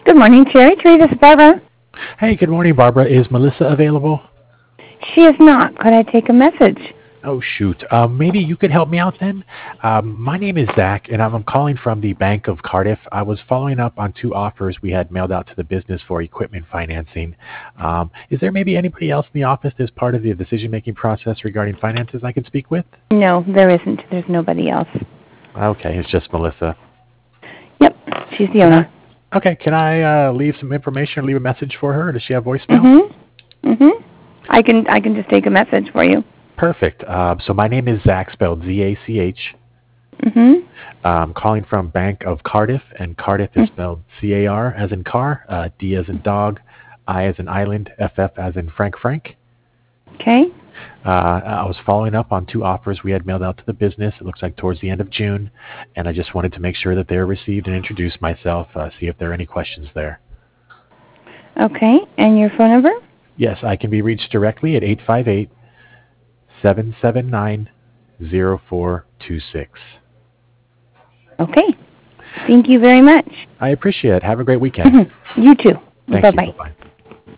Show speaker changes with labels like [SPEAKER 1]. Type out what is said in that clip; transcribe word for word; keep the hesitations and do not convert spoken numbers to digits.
[SPEAKER 1] Good morning, Cherry Tree. This is Barbara.
[SPEAKER 2] Hey, good morning, Barbara. Is Melissa available?
[SPEAKER 1] She is not. Could I take a message?
[SPEAKER 2] Oh, shoot. Um, maybe you could help me out then. Um, my name is Zach, and I'm, I'm calling from the Bank of Cardiff. I was following up on two offers we had mailed out to the business for equipment financing. Um, is there maybe anybody else in the office that's part of the decision-making process regarding finances I could speak with?
[SPEAKER 1] No, there isn't. There's nobody else.
[SPEAKER 2] Okay, it's just Melissa.
[SPEAKER 1] Yep, she's the
[SPEAKER 2] Can
[SPEAKER 1] owner.
[SPEAKER 2] I, okay, can I uh, leave some information or leave a message for her? Does she have voicemail?
[SPEAKER 1] Mm-hmm. Mm-hmm. I can I can just take a message for you.
[SPEAKER 2] Perfect. Uh, so my name is Zach, spelled Z A C H.
[SPEAKER 1] Mm-hmm.
[SPEAKER 2] Um, calling from Bank of Cardiff, and Cardiff is spelled C A R as in car, uh, D as in dog, I as in island, F F as in Frank Frank.
[SPEAKER 1] Okay.
[SPEAKER 2] Uh, I was following up on two offers we had mailed out to the business. It looks like towards the end of June, and I just wanted to make sure that they were received and introduce myself, uh, see if there are any questions there.
[SPEAKER 1] Okay, and your phone number?
[SPEAKER 2] Yes, I can be reached directly at eight five eight, seven seven nine, zero four two six.
[SPEAKER 1] Okay. Thank you very much.
[SPEAKER 2] I appreciate it. Have a great weekend.
[SPEAKER 1] You too.
[SPEAKER 2] Thank
[SPEAKER 1] Bye-bye.
[SPEAKER 2] you. Bye-bye.